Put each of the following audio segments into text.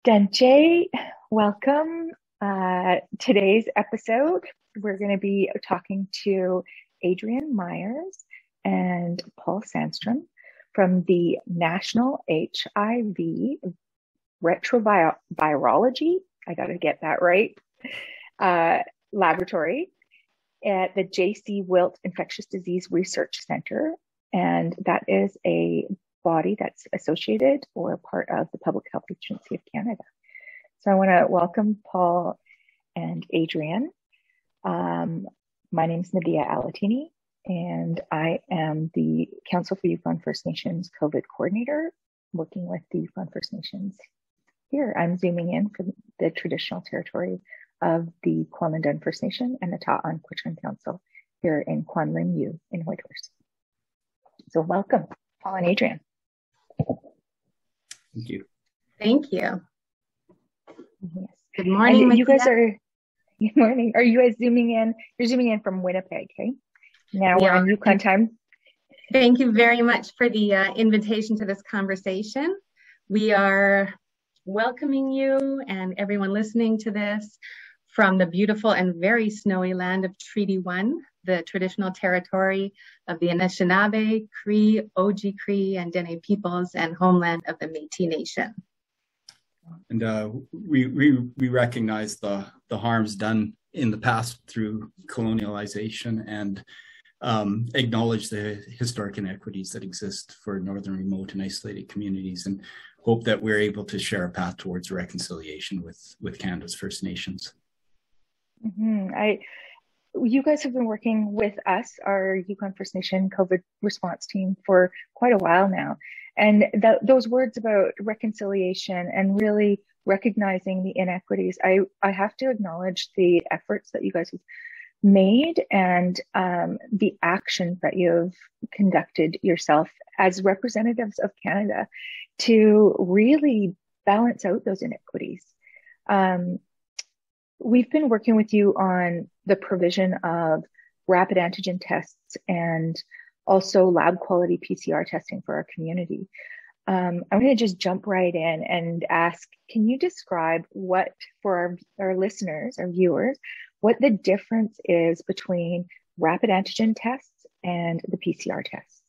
Denche, welcome. Today's episode, we're going to be talking to Adrian Myers and Paul Sandstrom from the National HIV Retrovirology, I got to get that right, laboratory at the J.C. Wilt Infectious Disease Research Center. And that is a body that's associated or part of the Public Health Agency of Canada. So I want to welcome Paul and Adrian. My name is Nadia Alatini, and I am the Council for Yukon First Nations COVID coordinator, working with the Yukon First Nations here. I'm zooming in from the traditional territory of the Kwanlin First Nation and the Ta'an-Quechan Council here in Kwanlin U in Whitehorse. So welcome, Paul and Adrian. Thank you. Thank you. Yes. Good morning. And you guys are, good morning. Are you guys zooming in? You're zooming in from Winnipeg, okay? Now we're on Yukon time. Thank you very much for the invitation to this conversation. We are welcoming you and everyone listening to this from the beautiful and very snowy land of Treaty 1, the traditional territory of the Anishinaabe, Cree, Oji-Cree, and Dene peoples, and homeland of the Métis Nation. And we recognize the harms done in the past through colonialization and acknowledge the historic inequities that exist for northern remote and isolated communities, and hope that we're able to share a path towards reconciliation with Canada's First Nations. You guys have been working with us, our Yukon First Nation COVID response team, for quite a while now. And those words about reconciliation and really recognizing the inequities, I have to acknowledge the efforts that you guys have made and the actions that you've conducted yourself as representatives of Canada to really balance out those inequities. We've been working with you on the provision of rapid antigen tests and also lab quality PCR testing for our community. I'm going to just jump right in and ask, can you describe what, for our listeners, our viewers, what the difference is between rapid antigen tests and the PCR tests?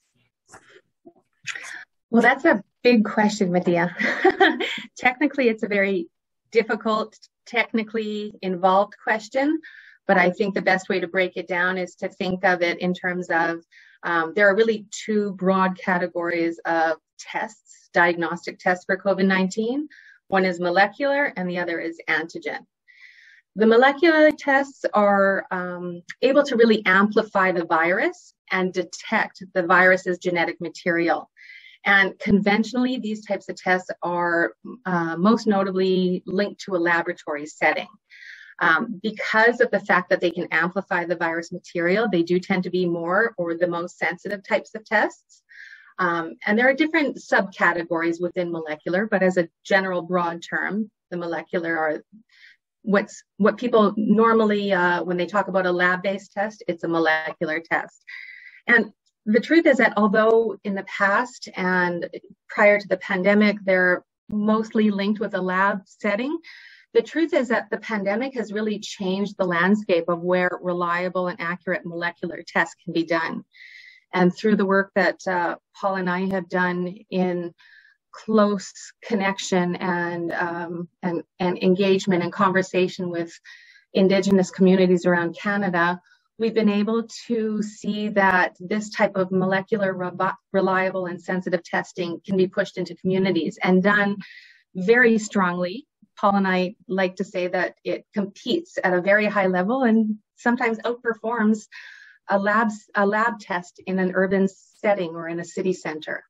Well, that's a big question, Medea. Technically, it's a very difficult, technically involved question, but I think the best way to break it down is to think of it in terms of there are really two broad categories of tests, diagnostic tests for COVID-19. One is molecular and the other is antigen. The molecular tests are able to really amplify the virus and detect the virus's genetic material. And conventionally, these types of tests are most notably linked to a laboratory setting. Because of the fact that they can amplify the virus material, they do tend to be more or the most sensitive types of tests. And there are different subcategories within molecular, but as a general broad term, the molecular are what people normally, when they talk about a lab-based test, it's a molecular test. And the truth is that although in the past and prior to the pandemic, they're mostly linked with a lab setting, the truth is that the pandemic has really changed the landscape of where reliable and accurate molecular tests can be done. And through the work that Paul and I have done in close connection and engagement and conversation with Indigenous communities around Canada, we've been able to see that this type of molecular, reliable, and sensitive testing can be pushed into communities and done very strongly. Paul and I like to say that it competes at a very high level and sometimes outperforms a lab test in an urban setting or in a city center.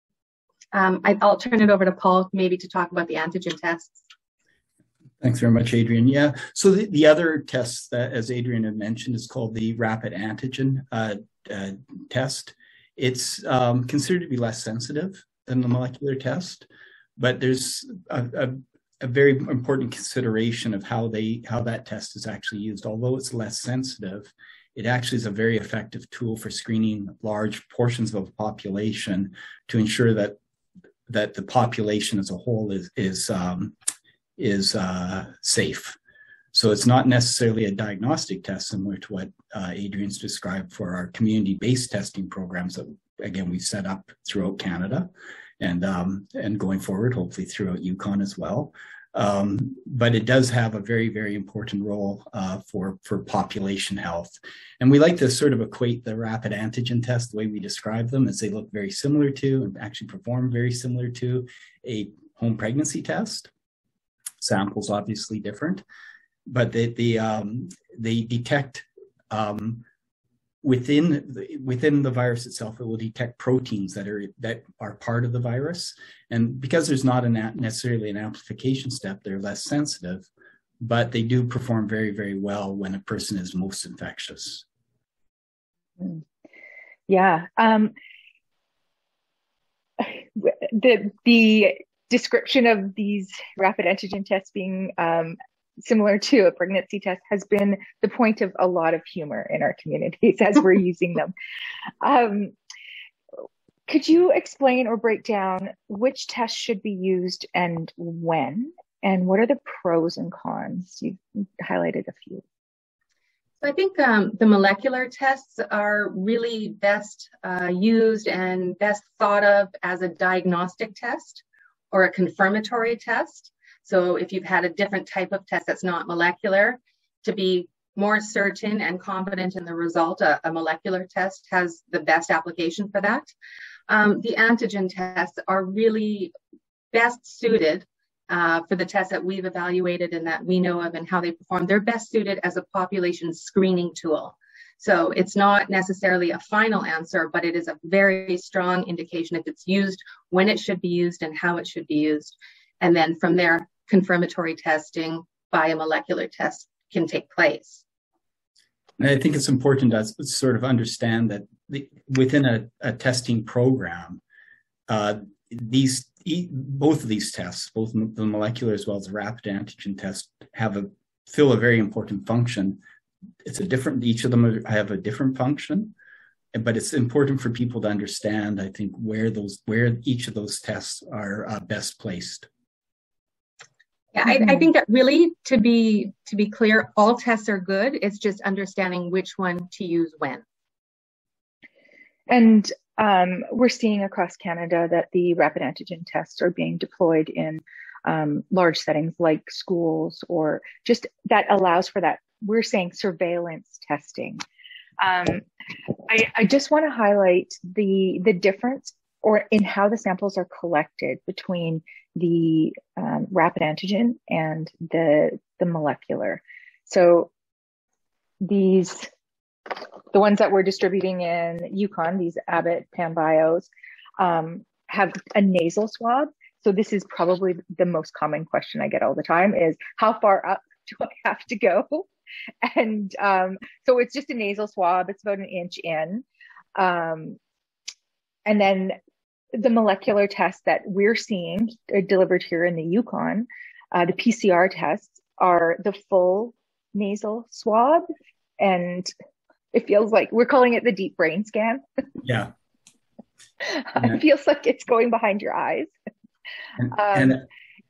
I'll turn it over to Paul maybe to talk about the antigen tests. Thanks very much, Adrian. Yeah, so the other test that, as Adrian had mentioned, is called the rapid antigen test. It's considered to be less sensitive than the molecular test, but there's a very important consideration of how that test is actually used. Although it's less sensitive, it actually is a very effective tool for screening large portions of a population to ensure that the population as a whole is safe. So it's not necessarily a diagnostic test similar to what Adrian's described for our community-based testing programs that, again, we set up throughout Canada and going forward, hopefully throughout Yukon as well. But it does have a very, very important role for population health. And we like to sort of equate the rapid antigen test, the way we describe them, as they look very similar to and actually perform very similar to a home pregnancy test. Samples obviously different, but they detect within the virus itself. It will detect proteins that are part of the virus, and because there's not necessarily an amplification step, they're less sensitive, but they do perform very, very well when a person is most infectious. Yeah. The description of these rapid antigen tests being similar to a pregnancy test has been the point of a lot of humor in our communities as we're using them. Could you explain or break down which tests should be used and when, and what are the pros and cons? You've highlighted a few. So I think the molecular tests are really best used and best thought of as a diagnostic test or a confirmatory test. So if you've had a different type of test that's not molecular, to be more certain and confident in the result, a molecular test has the best application for that. The antigen tests are really best suited for the tests that we've evaluated and that we know of and how they perform. They're best suited as a population screening tool. So it's not necessarily a final answer, but it is a very strong indication if it's used, when it should be used, and how it should be used. And then from there, confirmatory testing by a molecular test can take place. And I think it's important to sort of understand that within a testing program, both of these tests, both the molecular as well as the rapid antigen test, fill a very important function. Each of them have a different function, but it's important for people to understand, I think, where each of those tests are best placed. Yeah, I think that really, to be clear, all tests are good. It's just understanding which one to use when. And we're seeing across Canada that the rapid antigen tests are being deployed in large settings like schools, or just that allows for that. We're saying surveillance testing. I just want to highlight the difference or in how the samples are collected between the rapid antigen and the molecular. So the ones that we're distributing in Yukon, these Abbott Panbios, have a nasal swab. So this is probably the most common question I get all the time is, how far up do I have to go? And so it's just a nasal swab. It's about an inch in. And then the molecular tests that we're seeing delivered here in the Yukon, the PCR tests, are the full nasal swab. And it feels like we're calling it the deep brain scan. Yeah. It feels like it's going behind your eyes. And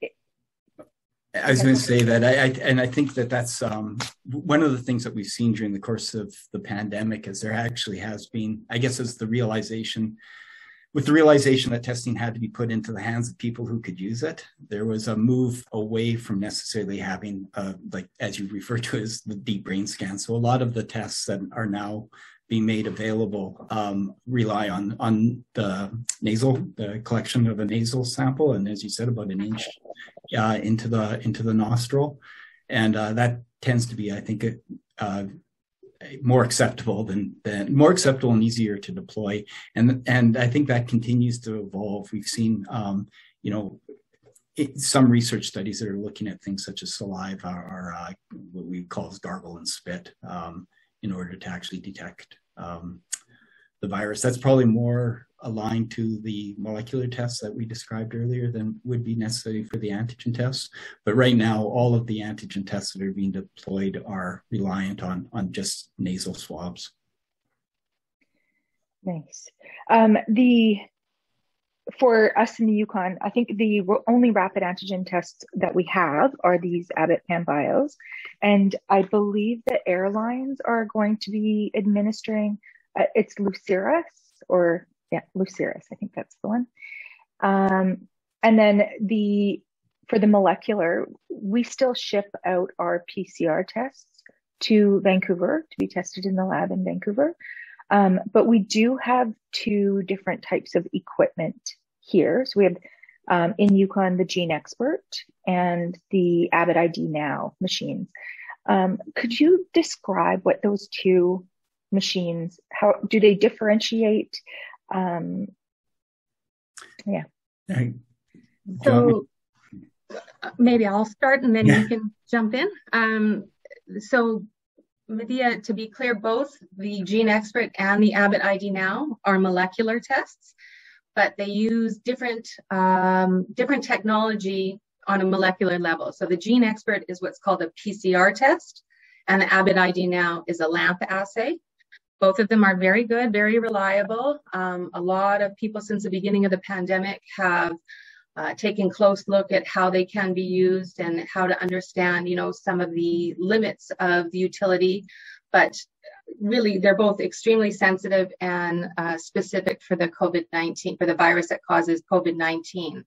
I was going to say that I think that's one of the things that we've seen during the course of the pandemic is there actually has been, I guess, it's the realization that testing had to be put into the hands of people who could use it. There was a move away from necessarily having, like as you refer to as the deep brain scan. So a lot of the tests that are now being made available rely on the collection of a nasal sample, and as you said, about an inch into the nostril, and that tends to be, I think, more acceptable and easier to deploy, and I think that continues to evolve. We've seen some research studies that are looking at things such as saliva or what we call gargle and spit in order to actually detect the virus. That's probably more aligned to the molecular tests that we described earlier than would be necessary for the antigen tests. But right now, all of the antigen tests that are being deployed are reliant on just nasal swabs. Nice. for us in the Yukon, I think the only rapid antigen tests that we have are these Abbott Panbios. And I believe that airlines are going to be administering, it's Luceris, Luceris, I think that's the one. And then for the molecular, we still ship out our PCR tests to Vancouver to be tested in the lab in Vancouver. But we do have two different types of equipment here. So we have in Yukon the GeneXpert and the Abbott ID Now machines. Could you describe what those two machines, how do they differentiate? Yeah. So maybe I'll start and then you can jump in. So Medea, to be clear, both the GeneXpert and the Abbott ID Now are molecular tests, but they use different technology on a molecular level. So the GeneXpert is what's called a PCR test, and the Abbott ID Now is a LAMP assay. Both of them are very good, very reliable. A lot of people since the beginning of the pandemic have taken a close look at how they can be used and how to understand, some of the limits of the utility. But really, they're both extremely sensitive and specific for the COVID-19, for the virus that causes COVID-19.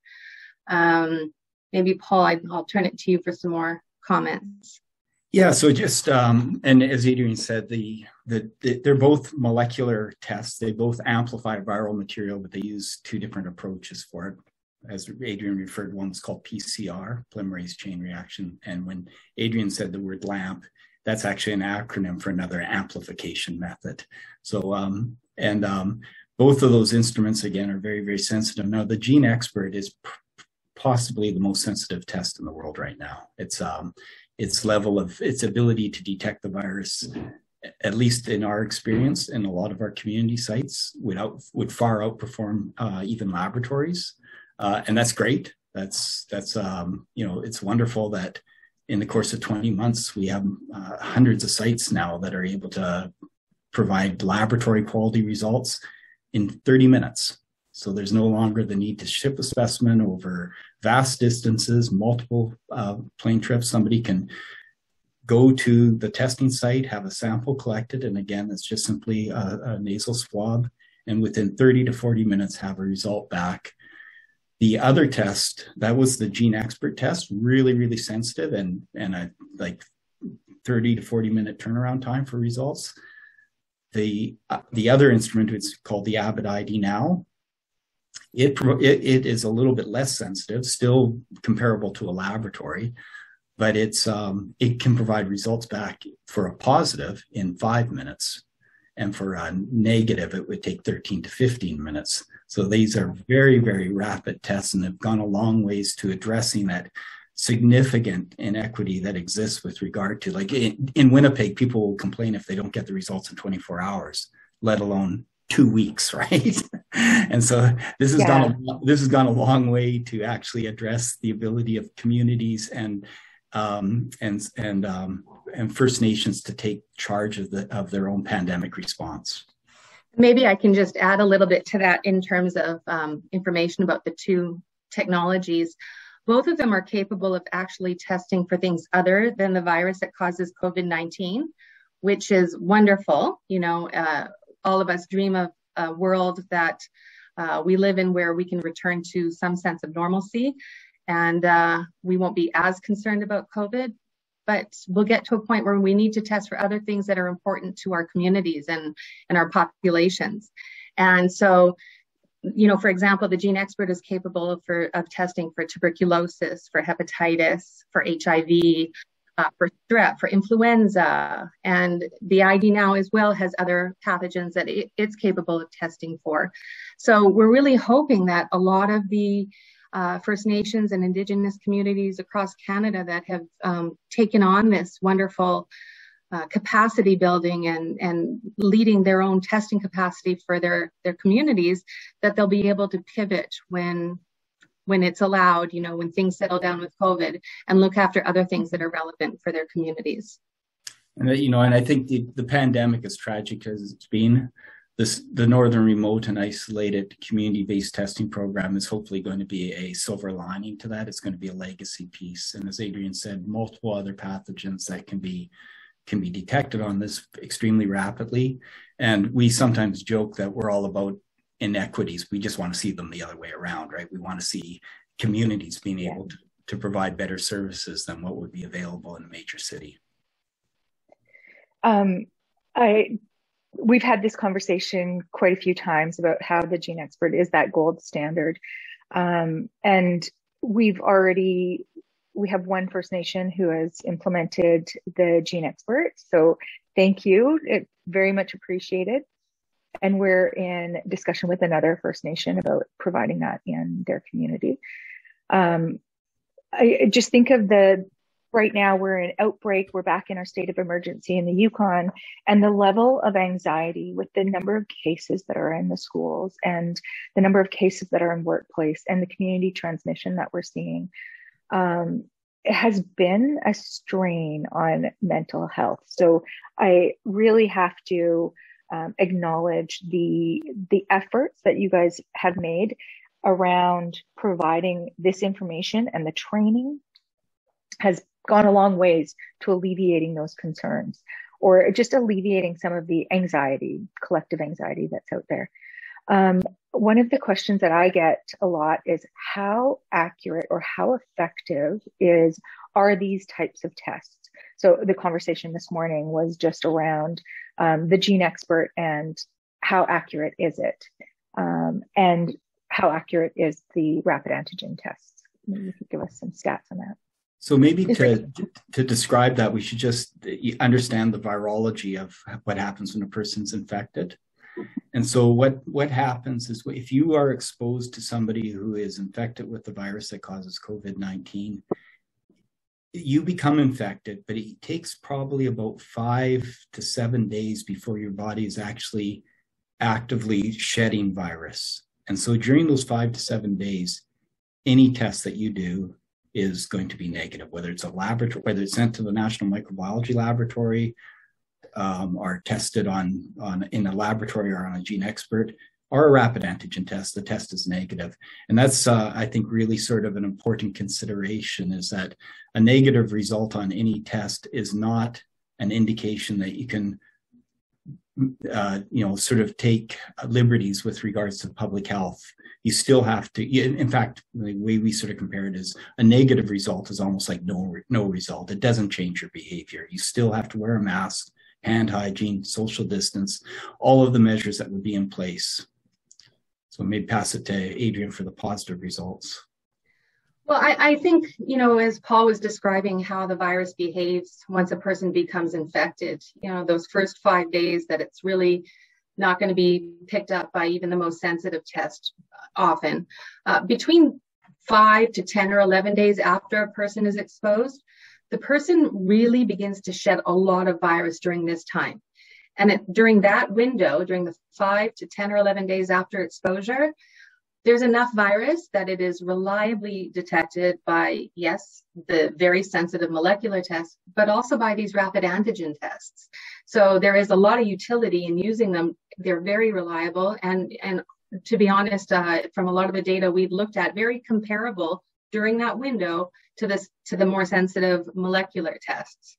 Maybe Paul, I'll turn it to you for some more comments. Yeah, so just, and as Adrian said, they're both molecular tests. They both amplify viral material, but they use two different approaches for it. As Adrian referred, one's called PCR, polymerase chain reaction. And when Adrian said the word LAMP, that's actually an acronym for another amplification method. So, both of those instruments, again, are very, very sensitive. Now, the GeneXpert is possibly the most sensitive test in the world right now. Its ability to detect the virus, at least in our experience, in a lot of our community sites, would far outperform even laboratories. And that's great. That's it's wonderful that in the course of 20 months, we have hundreds of sites now that are able to provide laboratory quality results in 30 minutes. So there's no longer the need to ship a specimen over vast distances, multiple plane trips. Somebody can go to the testing site, have a sample collected, and again, it's just simply a nasal swab, and within 30 to 40 minutes have a result back. The other test, that was the GeneXpert test, really, really sensitive and a 30 to 40 minute turnaround time for results. The other instrument, it's called the Abbott ID Now. It is a little bit less sensitive, still comparable to a laboratory, but it can provide results back for a positive in 5 minutes, and for a negative, it would take 13 to 15 minutes. So these are very, very rapid tests, and they've gone a long ways to addressing that significant inequity that exists with regard to, like in Winnipeg, people will complain if they don't get the results in 24 hours, let alone 2 weeks, right? And so this has gone a long way to actually address the ability of communities and First Nations to take charge of their own pandemic response. Maybe I can just add a little bit to that in terms of information about the two technologies. Both of them are capable of actually testing for things other than the virus that causes COVID-19, which is wonderful. All of us dream of a world that we live in where we can return to some sense of normalcy, and we won't be as concerned about COVID. But we'll get to a point where we need to test for other things that are important to our communities and our populations. And so, for example, the GeneXpert is capable of testing for tuberculosis, for hepatitis, for HIV, for strep, for influenza. And the ID Now as well has other pathogens that it's capable of testing for. So we're really hoping that a lot of the First Nations and Indigenous communities across Canada that have taken on this wonderful capacity building and leading their own testing capacity for their communities, that they'll be able to pivot when it's allowed, when things settle down with COVID, and look after other things that are relevant for their communities. And, and I think the pandemic, as tragic as it's been, the Northern Remote and Isolated Community-Based Testing Program is hopefully going to be a silver lining to that. It's going to be a legacy piece. And as Adrian said, multiple other pathogens that can be detected on this extremely rapidly. And we sometimes joke that we're all about inequities. We just want to see them the other way around, right? We want to see communities being able to provide better services than what would be available in a major city. We've had this conversation quite a few times about how the GeneXpert is that gold standard. And we have one First Nation who has implemented the GeneXpert. So thank you. It's very much appreciated. And we're in discussion with another First Nation about providing that in their community. I just think of right now we're in outbreak, we're back in our state of emergency in the Yukon, and the level of anxiety with the number of cases that are in the schools and the number of cases that are in workplace and the community transmission that we're seeing. It has been a strain on mental health. So I really have to acknowledge the efforts that you guys have made around providing this information, and the training has gone a long ways to alleviating those concerns, or just alleviating some of the anxiety, collective anxiety that's out there. One of the questions that I get a lot is how accurate or how effective are these types of tests? So the conversation this morning was just around the GeneXpert and how accurate is it? And how accurate is the rapid antigen tests? Maybe you could give us some stats on that. So maybe to describe that, we should just understand the virology of what happens when a person's infected. And so what happens is, if you are exposed to somebody who is infected with the virus that causes COVID-19, you become infected, but it takes probably about 5 to 7 days before your body is actually actively shedding virus. And so during those 5 to 7 days, any test that you do is going to be negative, whether it's a laboratory, whether it's sent to the National Microbiology Laboratory, or tested in a laboratory or on a GeneXpert, or a rapid antigen test. The test is negative. And that's, I think, really sort of an important consideration, is that a negative result on any test is not an indication that you can sort of take liberties with regards to public health. You still have to, in fact, the way we sort of compare it is a negative result is almost like no result. It doesn't change your behavior. You still have to wear a mask, hand hygiene, social distance, all of the measures that would be in place. So maybe pass it to Adrian for the positive results. Well, I think, as Paul was describing how the virus behaves once a person becomes infected, those first 5 days that it's really not going to be picked up by even the most sensitive test often. Between 5 to 10 or 11 days after a person is exposed, the person really begins to shed a lot of virus during this time. And during that window, during the 5 to 10 or 11 days after exposure, there's enough virus that it is reliably detected by, yes, the very sensitive molecular tests, but also by these rapid antigen tests. So there is a lot of utility in using them. They're very reliable. And to be honest, from a lot of the data we've looked at, very comparable during that window to the more sensitive molecular tests.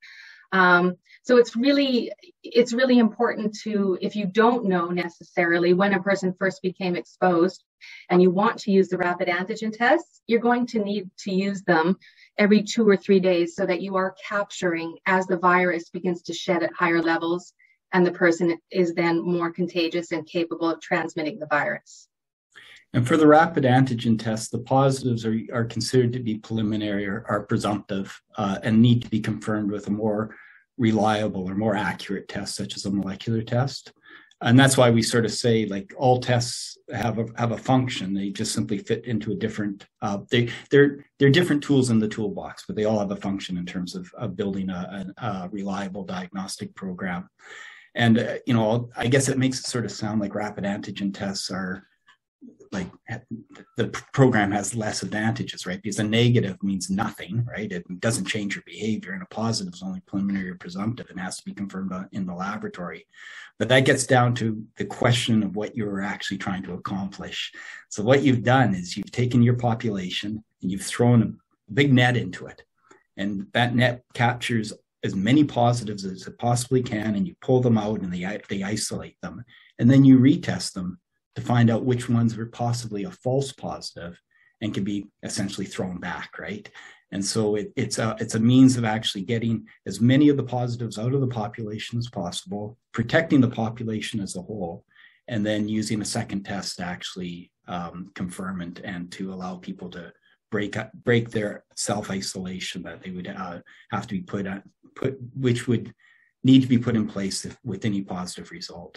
So it's really important to, if you don't know necessarily when a person first became exposed and you want to use the rapid antigen tests, you're going to need to use them every 2 or 3 days so that you are capturing as the virus begins to shed at higher levels and the person is then more contagious and capable of transmitting the virus. And for the rapid antigen test, the positives are considered to be preliminary or are presumptive and need to be confirmed with a more reliable or more accurate test, such as a molecular test. And that's why we sort of say, like, all tests have a function. They just simply fit into a different, they're different tools in the toolbox, but they all have a function in terms of building a reliable diagnostic program. And, I guess it makes it sort of sound like rapid antigen tests are like the program has less advantages, right? Because a negative means nothing, right? It doesn't change your behavior, and a positive is only preliminary or presumptive and has to be confirmed in the laboratory. But that gets down to the question of what you're actually trying to accomplish. So what you've done is you've taken your population and you've thrown a big net into it, and that net captures as many positives as it possibly can, and you pull them out and they isolate them, and then you retest them to find out which ones were possibly a false positive and can be essentially thrown back, right? And so it's a means of actually getting as many of the positives out of the population as possible, protecting the population as a whole, and then using a second test to actually confirm and to allow people to break their self-isolation that they would have to be which would need to be put in place with any positive result.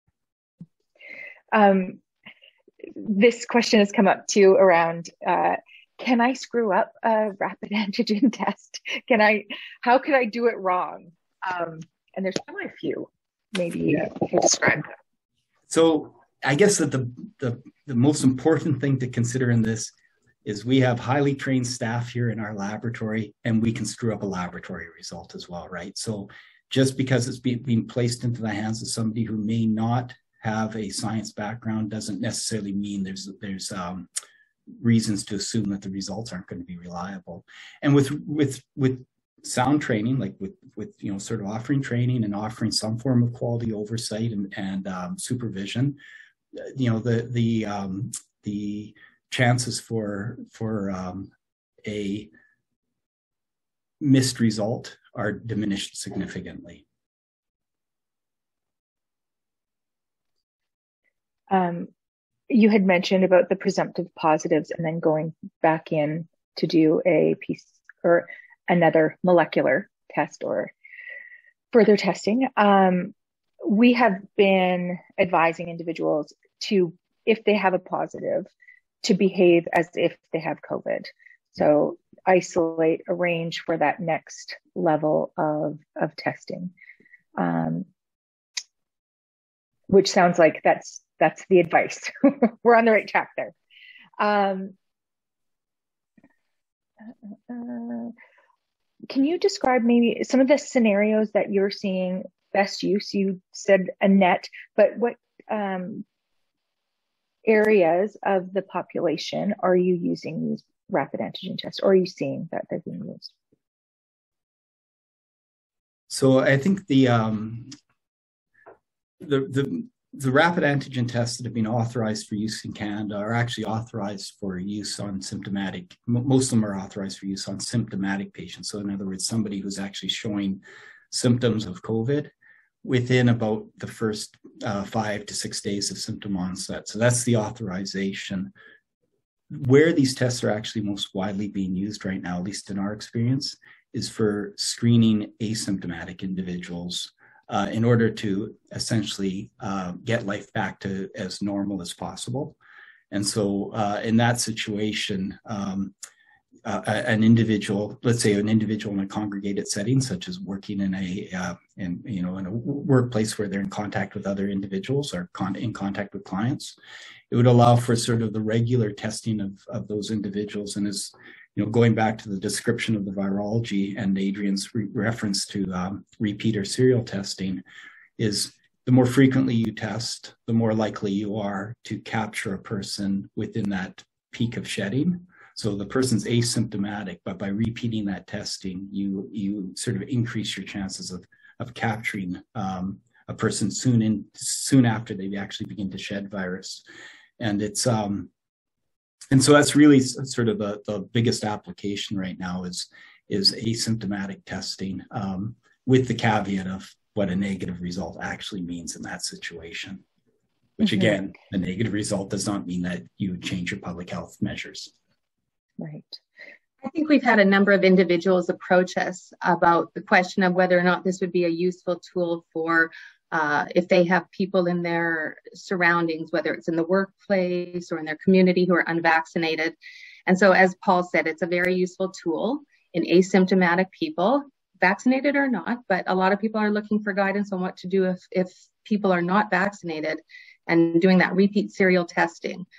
This question has come up too around, can I screw up a rapid antigen test? How could I do it wrong? And there's probably a few, maybe you can describe them. So I guess that the most important thing to consider in this is we have highly trained staff here in our laboratory, and we can screw up a laboratory result as well, right? So just because it's being placed into the hands of somebody who may not have a science background doesn't necessarily mean there's reasons to assume that the results aren't going to be reliable. And with sound training, like with sort of offering training and offering some form of quality oversight and supervision, the chances for a missed result are diminished significantly. You had mentioned about the presumptive positives and then going back in to do a piece or another molecular test or further testing. We have been advising individuals to, if they have a positive, to behave as if they have COVID. So isolate, arrange for that next level of testing, which sounds like that's the advice. We're on the right track there. Can you describe maybe some of the scenarios that you're seeing best use? You said a net, but what areas of the population are you using these rapid antigen tests, or are you seeing that they're being used? So I think the rapid antigen tests that have been authorized for use in Canada are actually authorized for use on symptomatic. Most of them are authorized for use on symptomatic patients. So in other words, somebody who's actually showing symptoms of COVID within about the first 5 to 6 days of symptom onset. So that's the authorization. Where these tests are actually most widely being used right now, at least in our experience, is for screening asymptomatic individuals in order to essentially get life back to as normal as possible. And so in that situation, an individual, let's say an individual in a congregated setting, such as working in a workplace where they're in contact with other individuals or in contact with clients, it would allow for sort of the regular testing of those individuals. And as going back to the description of the virology and Adrian's reference to repeat or serial testing, is the more frequently you test, the more likely you are to capture a person within that peak of shedding. So the person's asymptomatic, but by repeating that testing, you sort of increase your chances of capturing a person soon after they actually begin to shed virus. And it's and so that's really sort of the biggest application right now is asymptomatic testing, with the caveat of what a negative result actually means in that situation. Which again, a negative result does not mean that you would change your public health measures. Right. I think we've had a number of individuals approach us about the question of whether or not this would be a useful tool for if they have people in their surroundings, whether it's in the workplace or in their community who are unvaccinated. And so, as Paul said, it's a very useful tool in asymptomatic people, vaccinated or not, but a lot of people are looking for guidance on what to do if people are not vaccinated, and doing that repeat serial testing.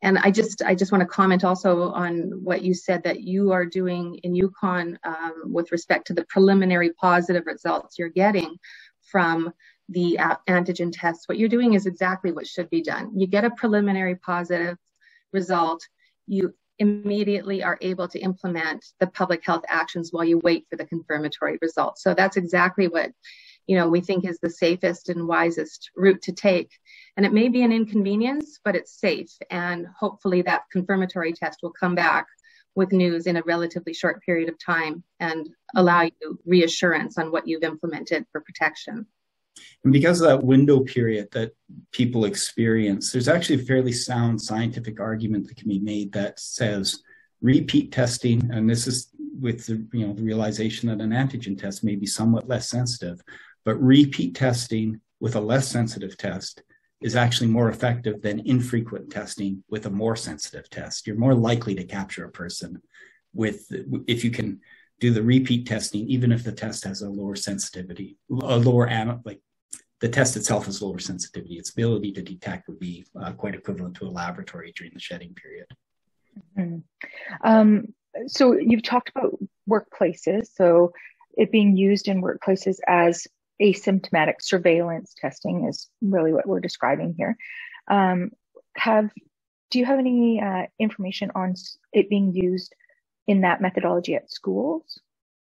And I just want to comment also on what you said that you are doing in Yukon with respect to the preliminary positive results you're getting from the antigen tests. What you're doing is exactly what should be done. You get a preliminary positive result, you immediately are able to implement the public health actions while you wait for the confirmatory results. So that's exactly what we think is the safest and wisest route to take. And it may be an inconvenience, but it's safe. And hopefully that confirmatory test will come back with news in a relatively short period of time and allow you reassurance on what you've implemented for protection. And because of that window period that people experience, there's actually a fairly sound scientific argument that can be made that says repeat testing, and this is with the realization that an antigen test may be somewhat less sensitive, but repeat testing with a less sensitive test is actually more effective than infrequent testing with a more sensitive test. You're more likely to capture a person if you can do the repeat testing, even if the test has a lower sensitivity, the test itself has lower sensitivity. Its ability to detect would be quite equivalent to a laboratory during the shedding period. Mm-hmm. So you've talked about workplaces, so it being used in workplaces as asymptomatic surveillance testing is really what we're describing here. Do you have any information on it being used in that methodology at schools?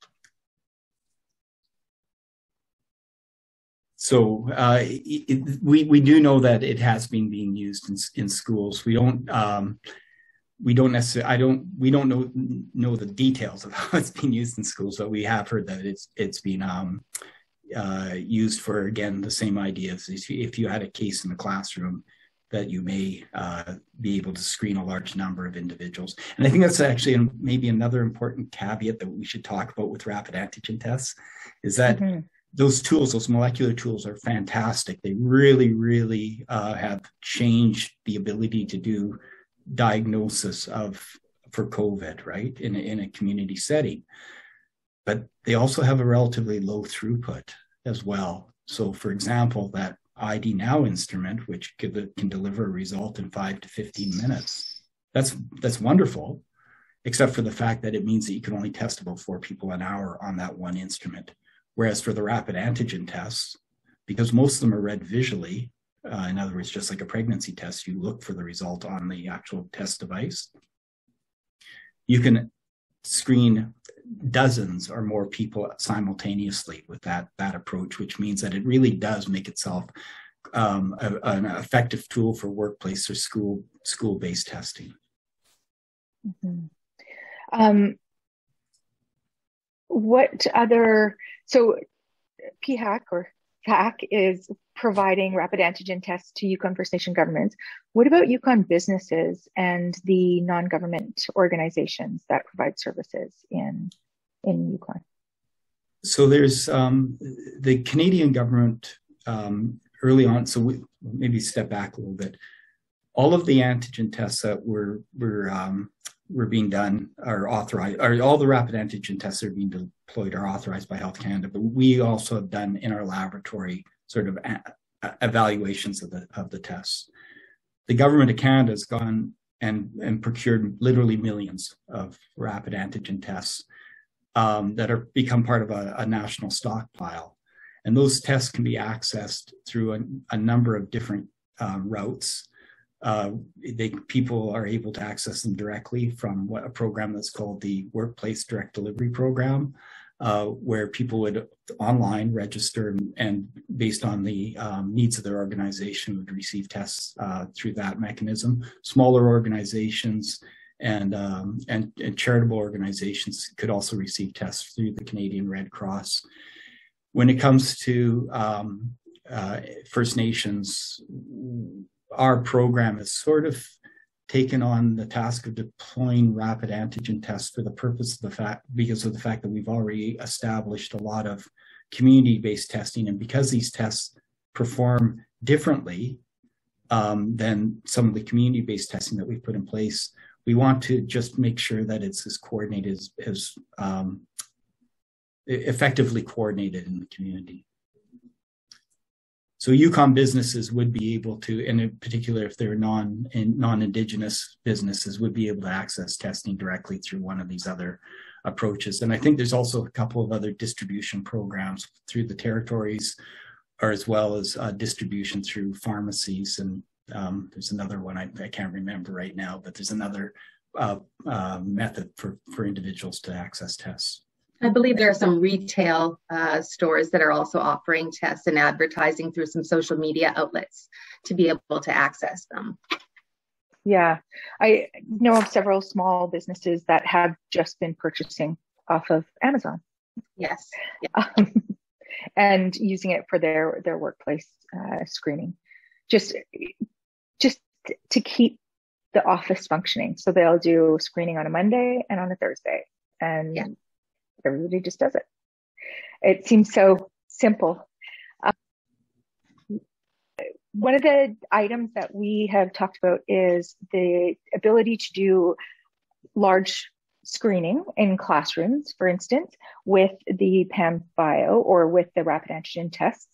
So we do know that it has been being used in schools. We don't necessarily. We don't know the details of how it's being used in schools, but we have heard that it's been used for, again, the same ideas. If you had a case in the classroom, that you may be able to screen a large number of individuals. And I think that's actually maybe another important caveat that we should talk about with rapid antigen tests, is that those tools, those molecular tools, are fantastic. They really, really have changed the ability to do diagnosis for COVID, right, in a community setting. But they also have a relatively low throughput as well. So, for example, that ID Now instrument, which can deliver a result in 5 to 15 minutes, that's wonderful, except for the fact that it means that you can only test about 4 people an hour on that one instrument. Whereas for the rapid antigen tests, because most of them are read visually, in other words, just like a pregnancy test, you look for the result on the actual test device. You can screen dozens or more people simultaneously with that approach, which means that it really does make itself an effective tool for workplace or school-based testing. Mm-hmm. What other, so PHAC or CAC is providing rapid antigen tests to Yukon First Nation governments. What about Yukon businesses and the non-government organizations that provide services in Yukon? So there's the Canadian government early on, so we maybe step back a little bit. All of the antigen tests that were being done are authorized, or all the rapid antigen tests that are being deployed are authorized by Health Canada, but we also have done in our laboratory sort of evaluations of the tests. The government of Canada has gone and procured literally millions of rapid antigen tests that are become part of a national stockpile. And those tests can be accessed through a number of different routes. People are able to access them directly from a program that's called the Workplace Direct Delivery Program, where people would online register and based on the needs of their organization would receive tests through that mechanism. Smaller organizations and charitable organizations could also receive tests through the Canadian Red Cross. When it comes to First Nations, our program has sort of taken on the task of deploying rapid antigen tests for the purpose of because of the fact that we've already established a lot of community-based testing, and because these tests perform differently than some of the community-based testing that we've put in place, we want to just make sure that it's as coordinated as effectively coordinated in the community. So Yukon businesses would be able to, and in particular, if they're non-Indigenous businesses, would be able to access testing directly through one of these other approaches. And I think there's also a couple of other distribution programs through the territories, or as well as distribution through pharmacies. And there's another one I can't remember right now, but there's another method for individuals to access tests. I believe there are some retail stores that are also offering tests and advertising through some social media outlets to be able to access them. Yeah, I know of several small businesses that have just been purchasing off of Amazon. Yes. And using it for their workplace screening, just to keep the office functioning. So they'll do screening on a Monday and on a Thursday, and everybody just does it. It seems so simple. One of the items that we have talked about is the ability to do large screening in classrooms, for instance, with the PAMBio or with the rapid antigen tests.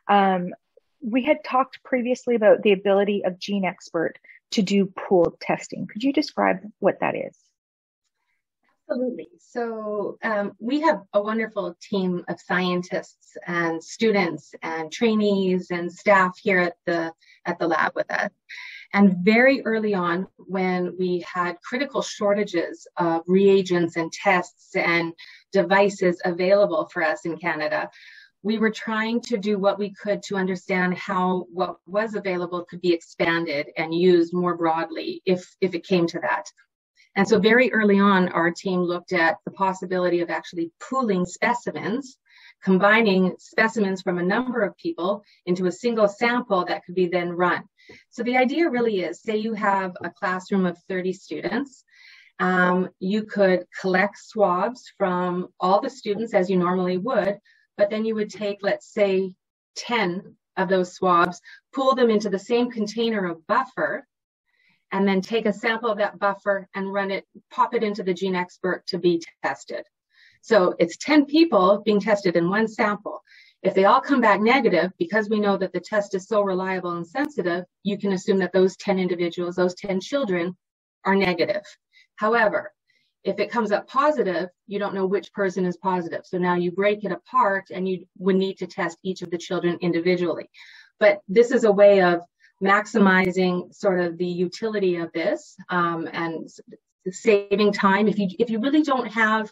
We had talked previously about the ability of GeneXpert to do pooled testing. Could you describe what that is? Absolutely. So we have a wonderful team of scientists and students and trainees and staff here at the lab with us. And very early on, when we had critical shortages of reagents and tests and devices available for us in Canada, we were trying to do what we could to understand how what was available could be expanded and used more broadly if it came to that. And so very early on, our team looked at the possibility of actually pooling specimens, combining specimens from a number of people into a single sample that could be then run. So the idea really is, say you have a classroom of 30 students, you could collect swabs from all the students as you normally would, but then you would take, let's say, 10 of those swabs, pool them into the same container of buffer, and then take a sample of that buffer and run it, pop it into the GeneXpert to be tested. So it's 10 people being tested in one sample. If they all come back negative, because we know that the test is so reliable and sensitive, you can assume that those 10 individuals, those 10 children are negative. However, if it comes up positive, you don't know which person is positive. So now you break it apart and you would need to test each of the children individually. But this is a way of maximizing sort of the utility of this and saving time. If you really don't have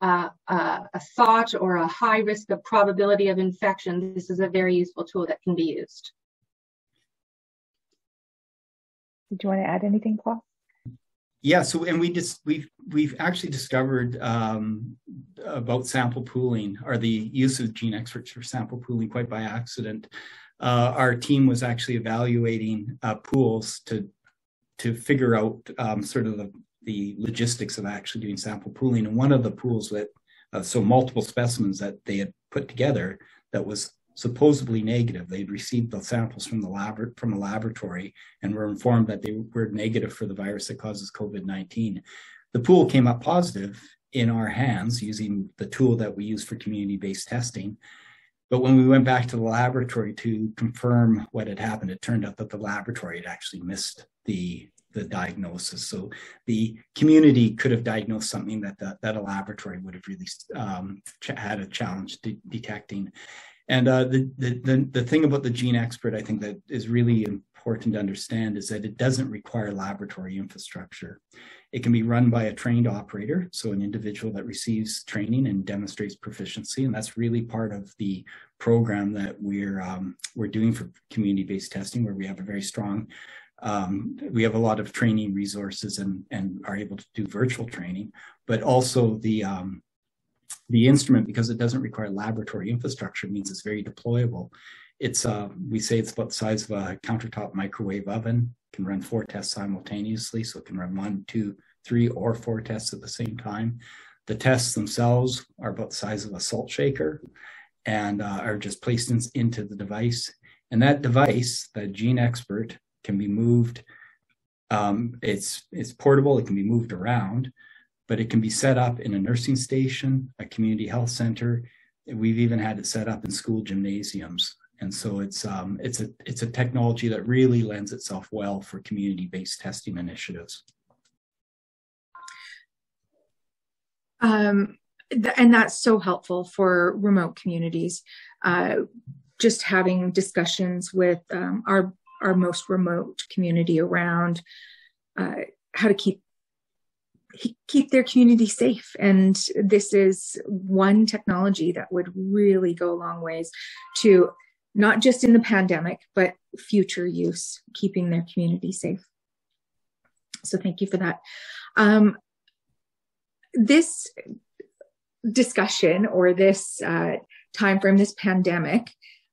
a thought or a high risk of probability of infection, this is a very useful tool that can be used. Did you want to add anything, Paul? Yeah, so and we've actually discovered about sample pooling, or the use of GeneXpert for sample pooling, quite by accident. Our team was actually evaluating pools to figure out sort of the logistics of actually doing sample pooling. And one of the pools that, so multiple specimens that they had put together that was supposedly negative. They'd received the samples from a laboratory and were informed that they were negative for the virus that causes COVID-19. The pool came up positive in our hands using the tool that we use for community-based testing. But when we went back to the laboratory to confirm what had happened, it turned out that the laboratory had actually missed the diagnosis. So the community could have diagnosed something that a laboratory would have really had a challenge detecting. And the thing about the GeneXpert, I think, that is really important to understand is that it doesn't require laboratory infrastructure. It can be run by a trained operator, so an individual that receives training and demonstrates proficiency, and that's really part of the program that we're doing for community-based testing, where we have a very strong, we have a lot of training resources and are able to do virtual training, but also the instrument, because it doesn't require laboratory infrastructure, means it's very deployable. It's we say it's about the size of a countertop microwave oven. It can run 4 tests simultaneously, so it can run 1, 2, 3, or 4 tests at the same time. The tests themselves are about the size of a salt shaker and are just placed into the device. And that device, the GeneXpert, can be moved. It's portable. It can be moved around, but it can be set up in a nursing station, a community health center. We've even had it set up in school gymnasiums. And so it's a technology that really lends itself well for community-based testing initiatives. And that's so helpful for remote communities. Just having discussions with our most remote community around how to keep their community safe. And this is one technology that would really go a long ways to not just in the pandemic, but future use, keeping their community safe. So thank you for that. This discussion or this time frame, this pandemic,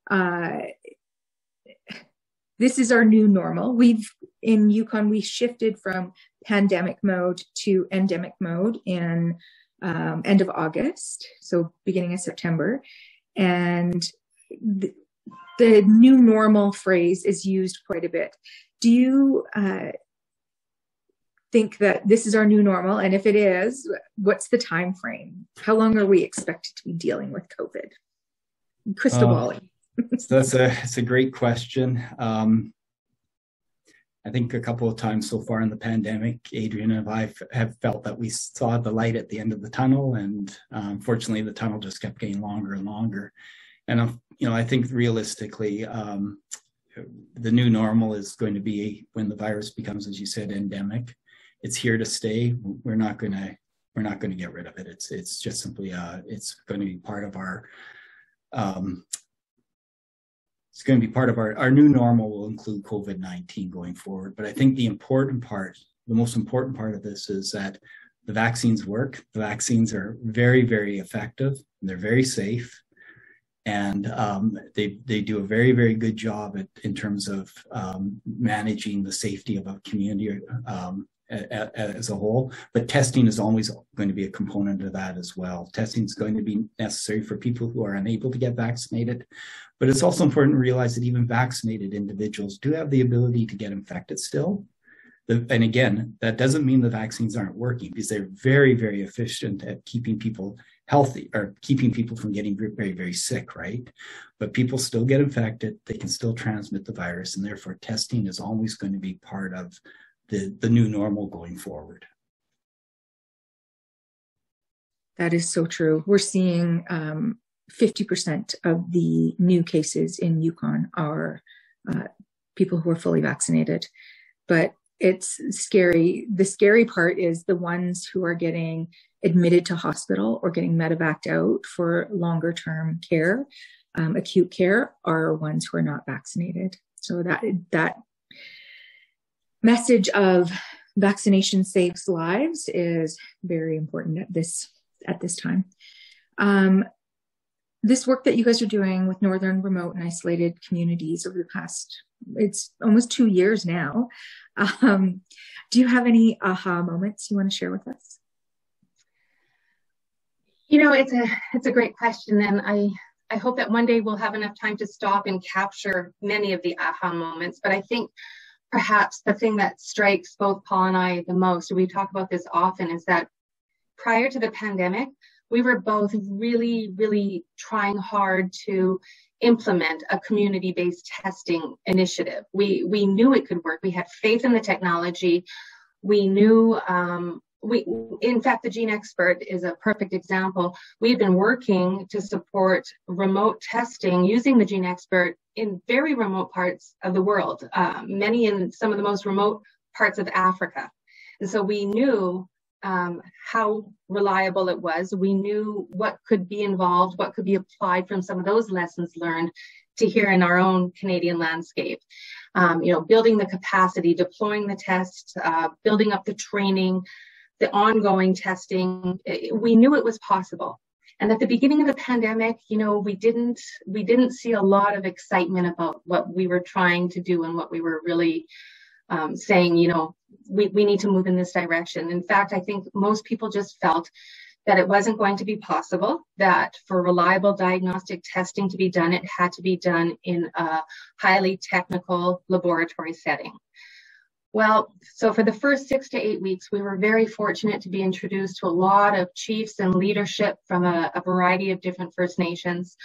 this is our new normal. In Yukon, we shifted from pandemic mode to endemic mode in end of August, so beginning of September. And the new normal phrase is used quite a bit. Do you think that this is our new normal? And if it is, what's the time frame? How long are we expected to be dealing with COVID? Crystal balling. So it's a great question. I think a couple of times so far in the pandemic, Adrian and I have felt that we saw the light at the end of the tunnel, and unfortunately, the tunnel just kept getting longer and longer. And I think realistically, the new normal is going to be when the virus becomes, as you said, endemic. It's here to stay. We're not going to get rid of it. It's just simply it's going to be part of our. It's going to be part of our new normal will include COVID-19 going forward. But I think the most important part of this is that the vaccines work. The vaccines are very, very effective. And they're very safe. And they do a very, very good job in terms of managing the safety of a community as a whole. But testing is always going to be a component of that as well. Testing is going to be necessary for people who are unable to get vaccinated. But it's also important to realize that even vaccinated individuals do have the ability to get infected still. And again, that doesn't mean the vaccines aren't working, because they're very, very efficient at keeping people healthy or keeping people from getting very, very sick, right? But people still get infected. They can still transmit the virus. And therefore, testing is always going to be part of the new normal going forward. That is so true. We're seeing 50% of the new cases in Yukon are people who are fully vaccinated. But it's scary. The scary part is the ones who are getting admitted to hospital or getting medevaced out for longer term care, acute care, are ones who are not vaccinated. So that message of vaccination saves lives is very important at this time. This work that you guys are doing with northern remote and isolated communities over the past, it's almost 2 years now. Do you have any aha moments you want to share with us? It's a great question, and I hope that one day we'll have enough time to stop and capture many of the aha moments. But I think perhaps the thing that strikes both Paul and I the most, we talk about this often, is that prior to the pandemic, we were both really, really trying hard to implement a community-based testing initiative. We knew it could work. We had faith in the technology. We knew, in fact, the GeneXpert is a perfect example. We've been working to support remote testing using the GeneXpert in very remote parts of the world, many in some of the most remote parts of Africa. And so we knew how reliable it was. We knew what could be involved, what could be applied from some of those lessons learned to here in our own Canadian landscape. Building the capacity, deploying the tests, building up the training, the ongoing testing. We knew it was possible. And at the beginning of the pandemic, we didn't see a lot of excitement about what we were trying to do and what we were really saying, we need to move in this direction. In fact, I think most people just felt that it wasn't going to be possible, that for reliable diagnostic testing to be done, it had to be done in a highly technical laboratory setting. Well, so for the first 6 to 8 weeks, we were very fortunate to be introduced to a lot of chiefs and leadership from a variety of different First Nations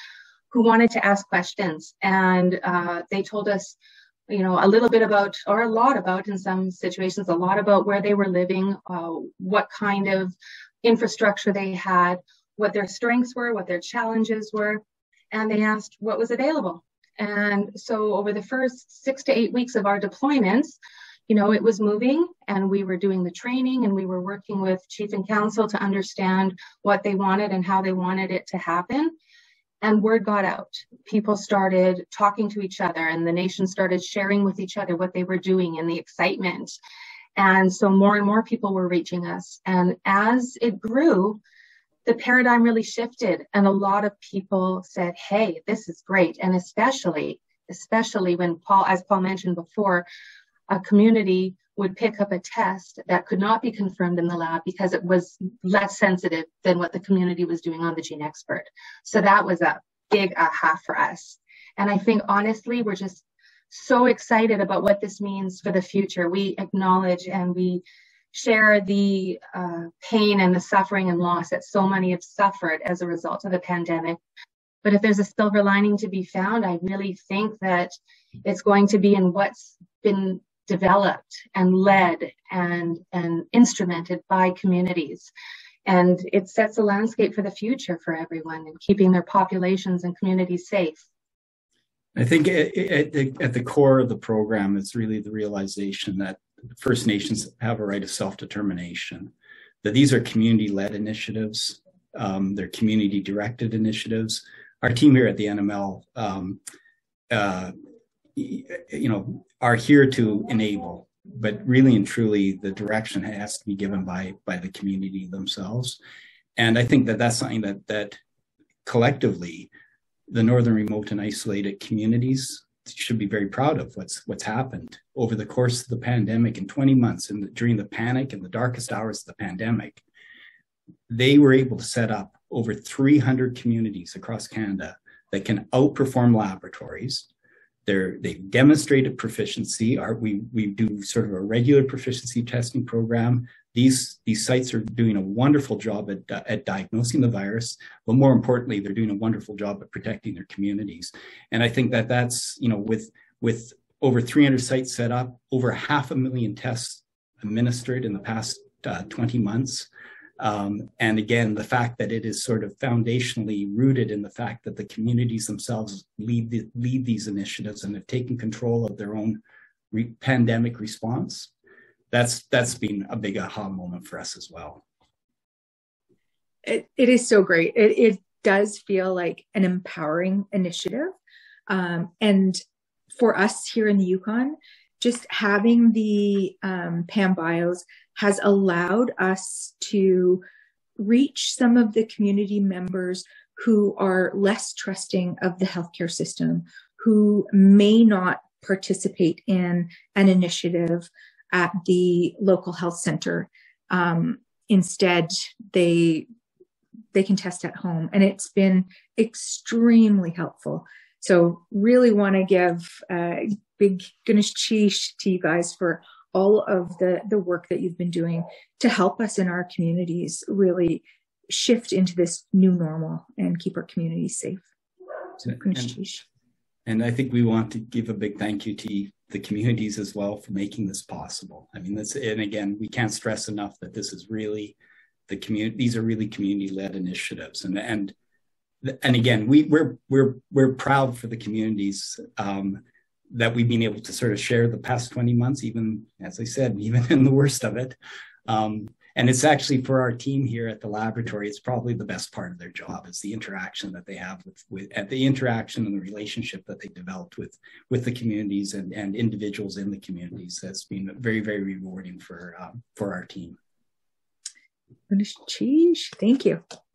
who wanted to ask questions. And they told us, a little bit about, or a lot about, in some situations, a lot about where they were living, what kind of infrastructure they had, what their strengths were, what their challenges were. And they asked what was available. And so over the first 6 to 8 weeks of our deployments, it was moving, and we were doing the training, and we were working with chief and council to understand what they wanted and how they wanted it to happen. And word got out. People started talking to each other, and the nation started sharing with each other what they were doing and the excitement. And so more and more people were reaching us. And as it grew, the paradigm really shifted, and a lot of people said, hey, this is great. And especially when as Paul mentioned before, a community would pick up a test that could not be confirmed in the lab because it was less sensitive than what the community was doing on the GeneXpert. So that was a big aha for us. And I think, honestly, we're just so excited about what this means for the future. We acknowledge and we share the pain and the suffering and loss that so many have suffered as a result of the pandemic. But if there's a silver lining to be found, I really think that it's going to be in what's been developed and led and instrumented by communities. And it sets a landscape for the future for everyone and keeping their populations and communities safe. I think at the core of the program is really the realization that First Nations have a right of self-determination, that these are community-led initiatives, they're community-directed initiatives. Our team here at the NML are here to enable, but really and truly the direction has to be given by the community themselves. And I think that that's something that collectively the northern remote and isolated communities should be very proud of what's happened over the course of the pandemic. In 20 months, and during the panic and the darkest hours of the pandemic, they were able to set up over 300 communities across Canada that can outperform laboratories. They've demonstrated proficiency. We do sort of a regular proficiency testing program. These sites are doing a wonderful job at diagnosing the virus, but more importantly, they're doing a wonderful job at protecting their communities. And I think that's, with over 300 sites set up, over 500,000 tests administered in the past 20 months. And again, the fact that it is sort of foundationally rooted in the fact that the communities themselves lead these initiatives and have taken control of their own pandemic response. That's been a big aha moment for us as well. It is so great. It does feel like an empowering initiative. And for us here in the Yukon, just having the PAMBIOS has allowed us to reach some of the community members who are less trusting of the healthcare system, who may not participate in an initiative at the local health center. Instead, they can test at home, and it's been extremely helpful. So really want to give a big Ganesh Cheesh to you guys for all of the work that you've been doing to help us in our communities really shift into this new normal and keep our communities safe. So, and I think we want to give a big thank you to the communities as well for making this possible. I mean, and again, we can't stress enough that this is really these are really community-led initiatives. And again, we're proud for the communities that we've been able to sort of share the past 20 months, even, as I said, even in the worst of it. And it's actually, for our team here at the laboratory, it's probably the best part of their job. It's the interaction that they have with the interaction and the relationship that they developed with the communities and individuals in the communities. That's been very, very rewarding for our team. Thank you.